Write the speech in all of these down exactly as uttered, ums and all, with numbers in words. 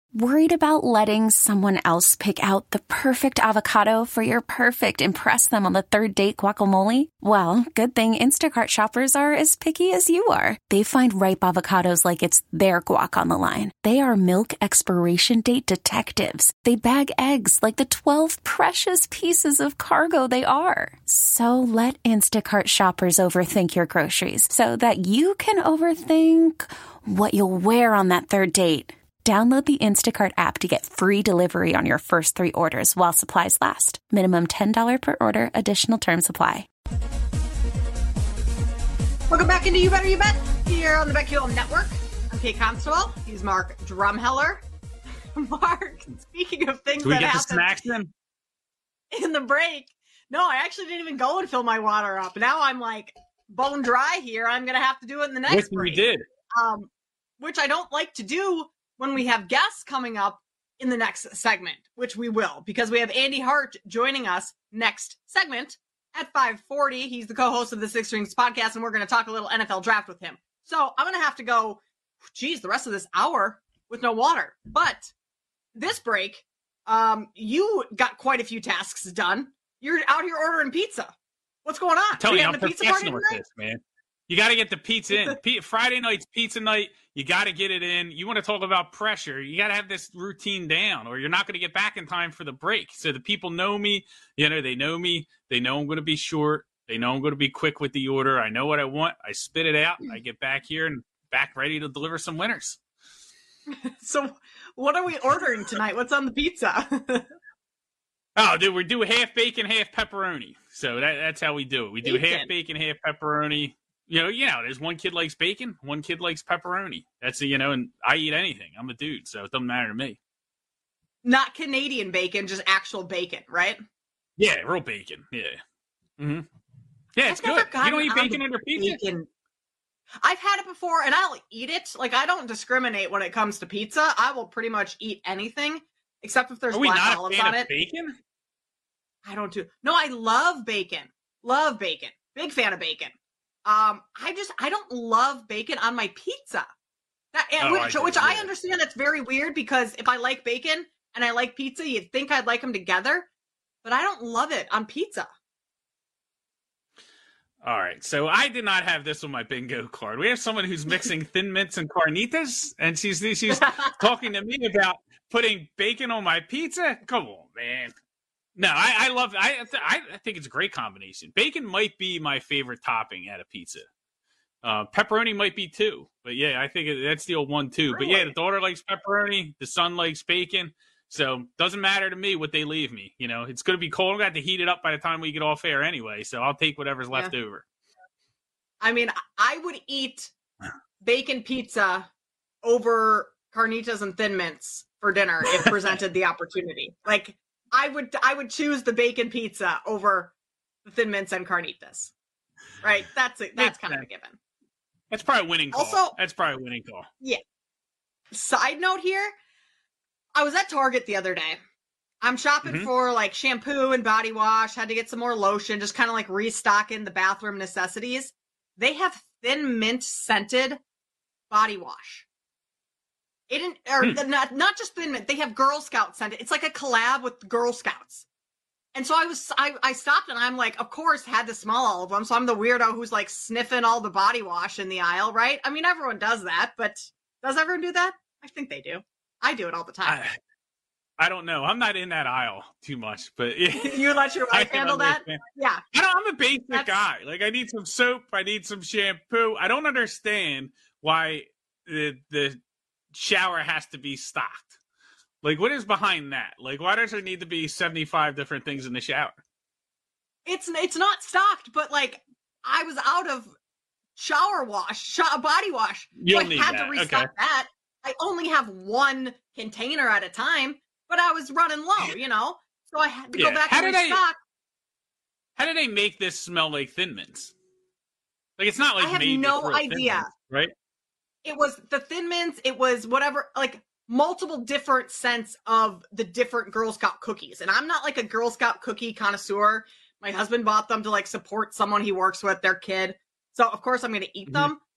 Worried about letting someone else pick out the perfect avocado for your perfect impress them on the third date guacamole? Well, good thing Instacart shoppers are as picky as you are. They find ripe avocados like it's their guac on the line. They are milk expiration date detectives. They bag eggs like the twelve precious pieces of cargo they are. So let Instacart shoppers overthink your groceries so that you can overthink what you'll wear on that third date. Download the Instacart app to get free delivery on your first three orders while supplies last. Minimum ten dollars per order. Additional terms apply. Welcome back into You Better You Bet here on the BetQL Network. I'm Kate Constable. He's Mark Drumheller. Mark, speaking of things Do we that get the happened snacks then? in the break, no, I actually didn't even go and fill my water up. Now I'm like bone dry here. I'm going to have to do it in the next Which break. we did. Um, which I don't like to do when we have guests coming up in the next segment, which we will, because we have Andy Hart joining us next segment at five forty. He's the co-host of the Six Rings podcast, and we're going to talk a little N F L draft with him. So I'm going to have to go, geez, the rest of this hour with no water. But this break, um, you got quite a few tasks done. You're out here ordering pizza. What's going on? Tell me, I'm the pizza party professional with tonight? this, man. You got to get the pizza in. P- Friday night's pizza night. You got to get it in. You want to talk about pressure. You got to have this routine down, or you're not going to get back in time for the break. So the people know me. You know, they know me. They know I'm going to be short. They know I'm going to be quick with the order. I know what I want. I spit it out. I get back here and back ready to deliver some winners. So what are we ordering tonight? What's on the pizza? Oh, dude, we do half bacon, half pepperoni. So that, that's how we do it. We do Bacon. half bacon, half pepperoni. You know, you know, there's one kid likes bacon, one kid likes pepperoni. That's, you know, and I eat anything. I'm a dude, so it doesn't matter to me. Not Canadian bacon, just actual bacon, right? Yeah, real bacon. Yeah. Mm-hmm. Yeah, it's I've never good. You gotten don't eat on bacon the under pizza? Bacon. I've had it before, and I'll eat it. Like, I don't discriminate when it comes to pizza. I will pretty much eat anything, except if there's Are we black not a olives fan on of it. bacon? I don't do. No, I love bacon. Love bacon. Big fan of bacon. Um, I just I don't love bacon on my pizza. That and Oh, which I which do, I yeah. understand that's very weird because if I like bacon and I like pizza, you'd think I'd like them together, but I don't love it on pizza. All right, so I did not have this on my bingo card. We have someone who's mixing Thin Mints and carnitas, and she's she's talking to me about putting bacon on my pizza. Come on, man. No, I, I love. I I think it's a great combination. Bacon might be my favorite topping at a pizza. Uh, pepperoni might be too, but yeah, I think it, that's the old one too. But yeah, Really? the daughter likes pepperoni, the son likes bacon, so doesn't matter to me what they leave me. You know, it's going to be cold. I'm going to have to heat it up by the time we get off air anyway, so I'll take whatever's Yeah. left over. I mean, I would eat bacon pizza over carnitas and Thin Mints for dinner if presented the opportunity. Like, I would I would choose the bacon pizza over the Thin Mints and carnitas. Right? That's it. That's kind of a given. That's probably a winning call. Also- that's probably a winning call. Side note here, I was at Target the other day. I'm shopping Mhm. for like shampoo and body wash, had to get some more lotion, just kind of like restocking the bathroom necessities. They have Thin Mint scented body wash. It didn't, or Hmm. the, not, not just Thin Mint, they have Girl Scout scented. It's like a collab with Girl Scouts. And so I was, I, I stopped and I'm like, of course, had to smell all of them. So I'm the weirdo who's like sniffing all the body wash in the aisle, right? I mean, everyone does that, but does everyone do that? I think they do. I do it all the time. I, I don't know. I'm not in that aisle too much, but You let your I wife can handle that? understand. Yeah. I don't, I'm a basic That's- guy. Like, I need some soap. I need some shampoo. I don't understand why the the shower has to be stocked. Like, what is behind that? Like, why does there need to be seventy-five different things in the shower? It's it's not stocked, but like I was out of shower wash, sh- body wash. You'll so I need had that. to restock Okay. that. I only have one container at a time, but I was running low, you know? So I had to Yeah. go back How and did I- restock. How do they make this smell like Thin Mints? Like, it's not like I have made no with real Thin idea. Mints, right? It was the Thin Mints, it was whatever, like multiple different scents of the different Girl Scout cookies. And I'm not like a Girl Scout cookie connoisseur. My husband bought them to like support someone he works with, their kid. So of course I'm going to eat Mhm. them.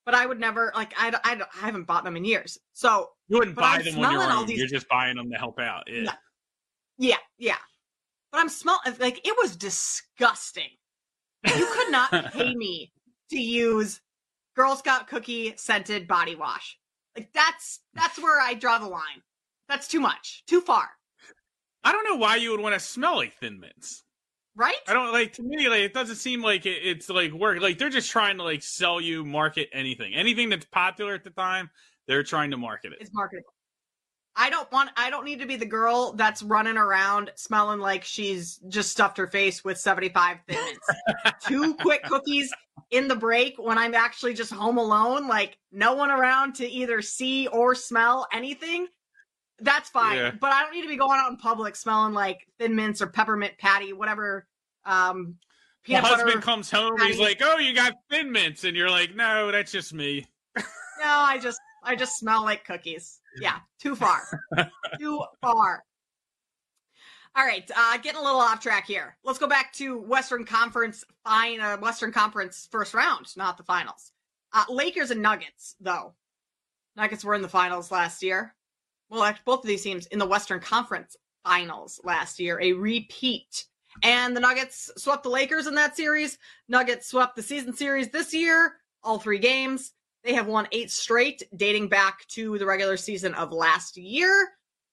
but I would never, like, I, I, I haven't bought them in years. So you wouldn't buy I'm them on your own. These... You're just buying them to help out. Yeah. yeah. Yeah. Yeah. But I'm smelling, like, it was disgusting. You could not pay me to use Girl Scout cookie scented body wash. Like, that's, that's where I draw the line. That's too much, too far. I don't know why you would want to smell like Thin Mints. Right? I don't like, to me, like, it doesn't seem like it, it's like work. Like, they're just trying to like sell you, market anything. Anything that's popular at the time, they're trying to market it. It's marketable. I don't want, I don't need to be the girl that's running around smelling like she's just stuffed her face with seventy-five Thin Mints. Two quick cookies in the break when I'm actually just home alone, like no one around to either see or smell anything. That's fine. Yeah. But I don't need to be going out in public smelling like Thin Mints or peppermint patty, whatever. Um, peanut butter. Husband comes home, patty. He's like, "Oh, you got Thin Mints," and you're like, "No, that's just me." No, I just, I just smell like cookies. Yeah, too far, too far. All right, uh, getting a little off track here. Let's go back to Western Conference fine, uh, Western Conference first round, not the finals. Uh, Lakers and Nuggets, though. Nuggets were in the finals last year. Well, actually, both of these teams in the Western Conference finals last year, a repeat. And the Nuggets swept the Lakers in that series. Nuggets swept the season series this year, all three games. They have won eight straight, dating back to the regular season of last year.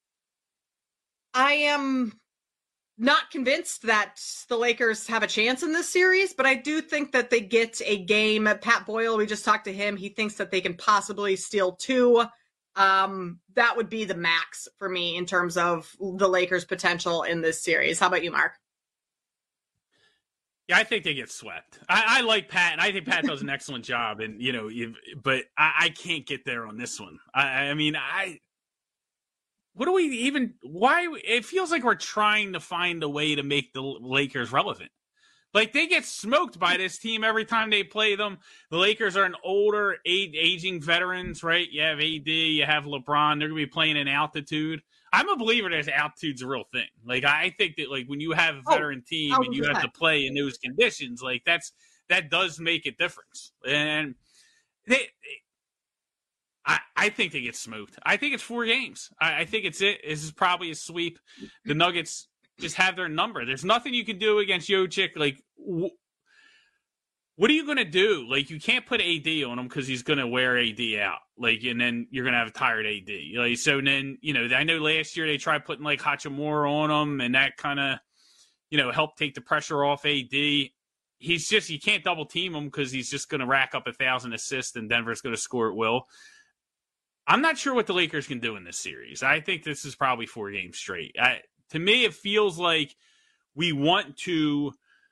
I am not convinced that the Lakers have a chance in this series, but I do think that they get a game. Pat Boyle, we just talked to him. He thinks that they can possibly steal two. Um, that would be the max for me in terms of the Lakers' potential in this series. How about you, Mark? Yeah, I think they get swept. I, I like Pat, and I think Pat does an excellent job. And you know, but I, I can't get there on this one. I, I mean, I. What do we even? Why? It feels like we're trying to find a way to make the Lakers relevant. Like, they get smoked by this team every time they play them. The Lakers are an older, aging veterans, right? You have A D, you have LeBron. They're going to be playing in altitude. I'm a believer that altitude's a real thing. Like, I think that, like, when you have a veteran oh, team and you have to play in those conditions, like, that's that does make a difference. And they, they I, I think they get smoked. I think it's four games. I, I think it's it. This is probably a sweep. The Nuggets just have their number. There's nothing you can do against Jokic. Like, wh- what are you going to do? Like, you can't put A D on him because he's going to wear A D out. Like, and then you're going to have a tired A D. Like, so then, you know, I know last year they tried putting, like, Hachimura on him, and that kind of, you know, helped take the pressure off A D. He's just, you can't double team him because he's just going to rack up a thousand assists, and Denver's going to score at will. I'm not sure what the Lakers can do in this series. I think this is probably four games straight. I, to me, it feels like we want to,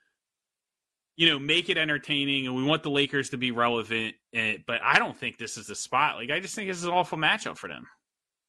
you know, make it entertaining, and we want the Lakers to be relevant. And, but I don't think this is the spot. Like, I just think this is an awful matchup for them.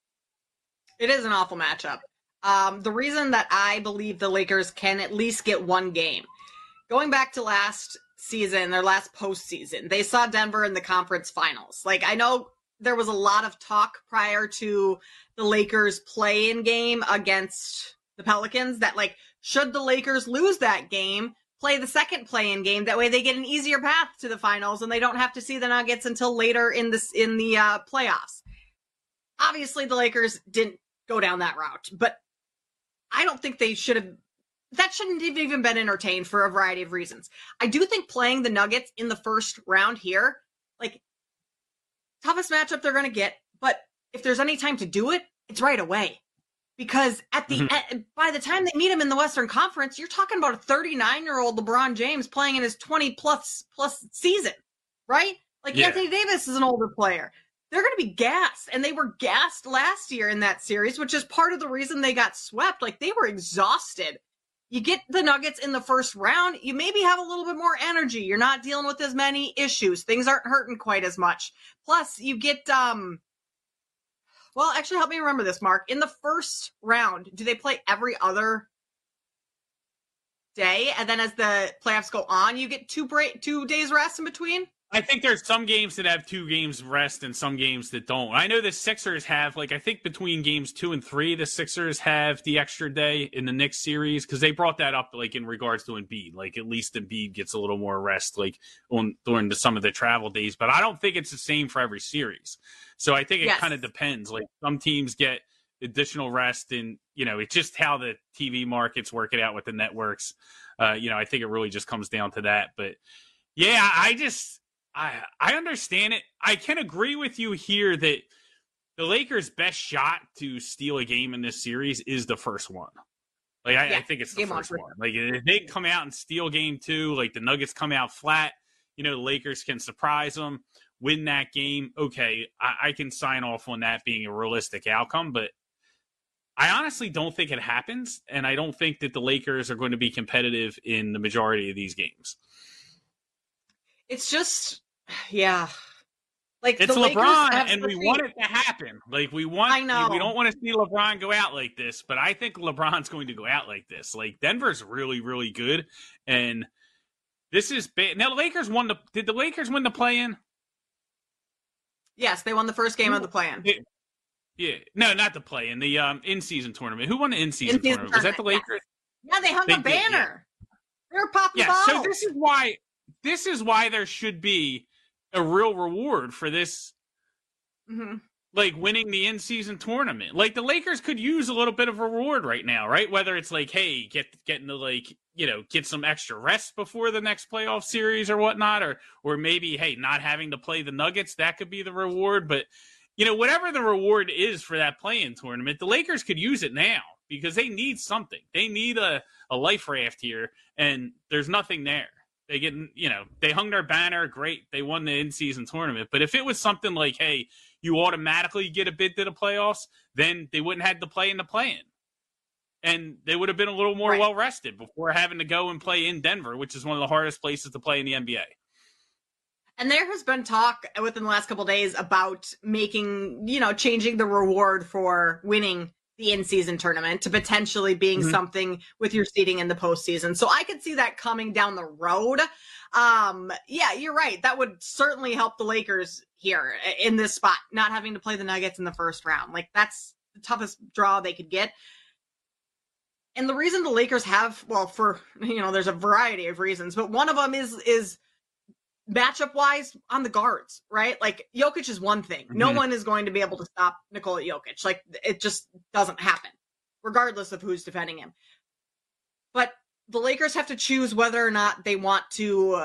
It is an awful matchup. Um, the reason that I believe the Lakers can at least get one game, going back to last season, their last postseason, they saw Denver in the conference finals. Like, I know there was a lot of talk prior to the Lakers play-in game against the Pelicans that, like, should the Lakers lose that game, play the second play-in game, that way they get an easier path to the finals and they don't have to see the Nuggets until later in this in the uh, playoffs. Obviously, the Lakers didn't go down that route, but I don't think they should have. That shouldn't have even been entertained for a variety of reasons. I do think playing the Nuggets in the first round here, like, toughest matchup they're going to get, but if there's any time to do it, it's right away. Because at the mm-hmm. at, by the time they meet him in the Western Conference, you're talking about a thirty-nine-year-old LeBron James playing in his twenty-plus plus season, right? Like, yeah. Anthony Davis is an older player. They're going to be gassed, and they were gassed last year in that series, which is part of the reason they got swept. Like, they were exhausted. You get the Nuggets in the first round, you maybe have a little bit more energy. You're not dealing with as many issues. Things aren't hurting quite as much. Plus, you get, um, well, actually, help me remember this, Mark. In the first round, do they play every other day? And then as the playoffs go on, you get two break, two days rest in between? I think there's some games that have two games rest and some games that don't. I know the Sixers have, like, I think between games two and three, the Sixers have the extra day in the Knicks series because they brought that up, like, in regards to Embiid. Like, at least Embiid gets a little more rest, like, on during the, some of the travel days. But I don't think it's the same for every series. So I think it Yes. kind of depends. Like, some teams get additional rest, and, you know, it's just how the T V markets work it out with the networks. Uh, you know, I think it really just comes down to that. But, yeah, I just... I I understand it. I can agree with you here that the Lakers' best shot to steal a game in this series is the first one. Like I, Yeah, I think it's the game first on. one. Like if they come out and steal game two, like the Nuggets come out flat, you know, the Lakers can surprise them, win that game. Okay, I, I can sign off on that being a realistic outcome, but I honestly don't think it happens, and I don't think that the Lakers are going to be competitive in the majority of these games. It's just, yeah. Like It's the Lakers LeBron, have and we such a- want it to happen. Like we want, I know. we don't want to see LeBron go out like this, but I think LeBron's going to go out like this. Like Denver's really, really good, and this is big. Now the Lakers won the. Did the Lakers win the play-in? Yes, they won the first game of the play-in. Yeah, yeah. No, not the play-in. The um in-season tournament. Who won the in-season, In-season tournament? Was that the tournament, Lakers? Yeah, they hung They a did, banner. They were popping Yeah. bottles. So this is why. This is why there should be a real reward for this. Mm-hmm. Like winning the in-season tournament. Like the Lakers could use a little bit of reward right now, right? Whether it's like, hey, get getting to like, you know, get some extra rest before the next playoff series or whatnot, or or maybe, hey, not having to play the Nuggets, that could be the reward. But, you know, whatever the reward is for that play-in tournament, the Lakers could use it now because they need something. They need a, a life raft here, and there's nothing there. They get, you know, they hung their banner, great. They won the in-season tournament. But if it was something like, hey, you automatically get a bid to the playoffs, then they wouldn't have to play in the play-in. And they would have been a little more Right. well-rested before having to go and play in Denver, which is one of the hardest places to play in the N B A. And there has been talk within the last couple of days about making, you know, changing the reward for winning the in-season tournament to potentially being Mhm. something with your seeding in the postseason. So I could see that coming down the road. Um, yeah, you're right. That would certainly help the Lakers here in this spot, not having to play the Nuggets in the first round. Like that's the toughest draw they could get. And the reason the Lakers have, well, for, you know, there's a variety of reasons, but one of them is, is matchup wise on the guards, right? Like Jokic is one thing. No Mhm. one is going to be able to stop Nikola Jokic. Like it just doesn't happen, regardless of who's defending him. But the Lakers have to choose whether or not they want to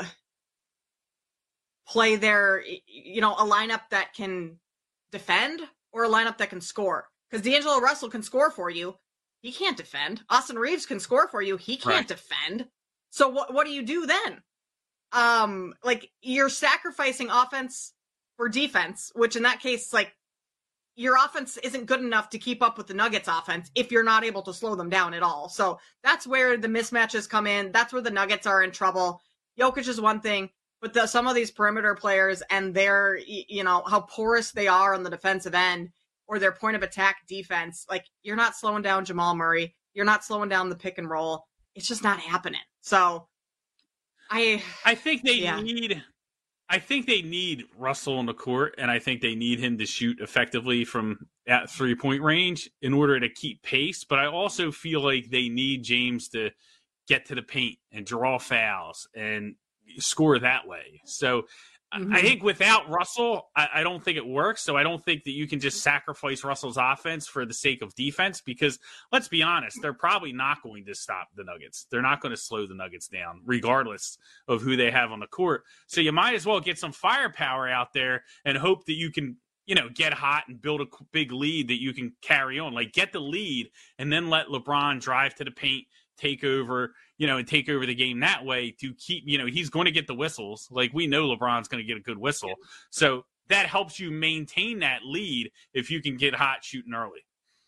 play their, you know, a lineup that can defend or a lineup that can score. Because D'Angelo Russell can score for you. He can't defend. Austin Reeves can score for you. He can't Right. defend. So what what do you do then? Um, like you're sacrificing offense for defense, which in that case, like your offense isn't good enough to keep up with the Nuggets offense if you're not able to slow them down at all. So that's where the mismatches come in. That's where the Nuggets are in trouble. Jokic is one thing, but the, some of these perimeter players and their, you know, how porous they are on the defensive end or their point of attack defense, like you're not slowing down Jamal Murray. You're not slowing down the pick and roll. It's just not happening. So I, I think they Yeah. need I think they need Russell on the court, and I think they need him to shoot effectively from at three-point range in order to keep pace. But I also feel like they need James to get to the paint and draw fouls and score that way. So Mhm. I think without Russell, I, I don't think it works. So I don't think that you can just sacrifice Russell's offense for the sake of defense because, let's be honest, they're probably not going to stop the Nuggets. They're not going to slow the Nuggets down, regardless of who they have on the court. So you might as well get some firepower out there and hope that you can, you know, get hot and build a big lead that you can carry on. Like, get the lead and then let LeBron drive to the paint, take over, you know, and take over the game that way to keep, you know, he's going to get the whistles. Like, we know LeBron's going to get a good whistle. So that helps you maintain that lead if you can get hot shooting early.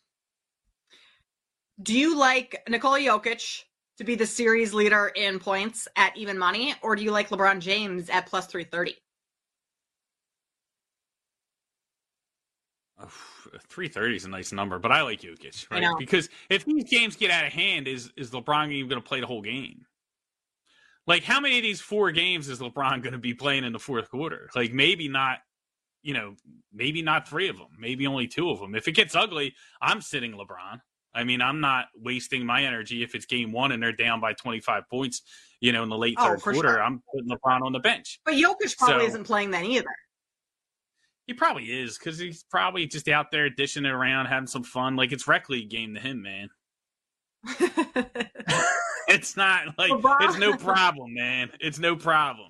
Do you like Nikola Jokic to be the series leader in points at even money, or do you like LeBron James at plus three thirty? three thirty is a nice number, but I like Jokic, I right? know. Because if these games get out of hand, is is LeBron even going to play the whole game? Like, how many of these four games is LeBron going to be playing in the fourth quarter? Like, maybe not, you know, maybe not three of them, maybe only two of them. If it gets ugly, I'm sitting LeBron. I mean, I'm not wasting my energy if it's game one and they're down by twenty-five points, you know, in the late Oh, third for quarter. sure. I'm putting LeBron on the bench. But Jokic probably So- isn't playing then either. He probably is, because he's probably just out there dishing it around, having some fun. Like, it's rec league game to him, man. It's not like LeBron- it's no problem, man. It's no problem.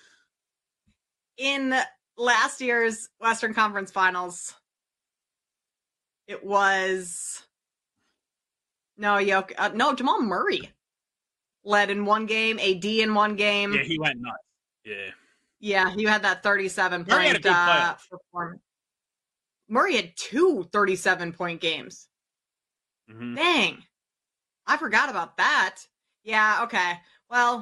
In last year's Western Conference Finals, it was no Jok- uh, no Jamal Murray led in one game, A D in one game. Yeah, he went nuts. Yeah. Yeah, you had that thirty-seven Murray had a point good uh, playoff. performance. Murray had two thirty-seven point games. Mm-hmm. Dang. I forgot about that. Yeah, okay. Well,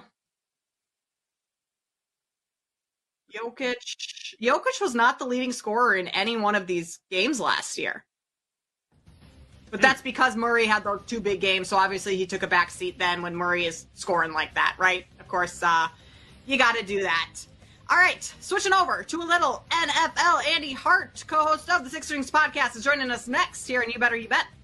Jokic Jokic was not the leading scorer in any one of these games last year. But that's because Murray had those two big games, so obviously he took a back seat then when Murray is scoring like that, right? Of course, uh, you got to do that. All right, switching over to a little N F L. Andy Hart, co-host of the Six Rings Podcast, is joining us next here, and You Better You Bet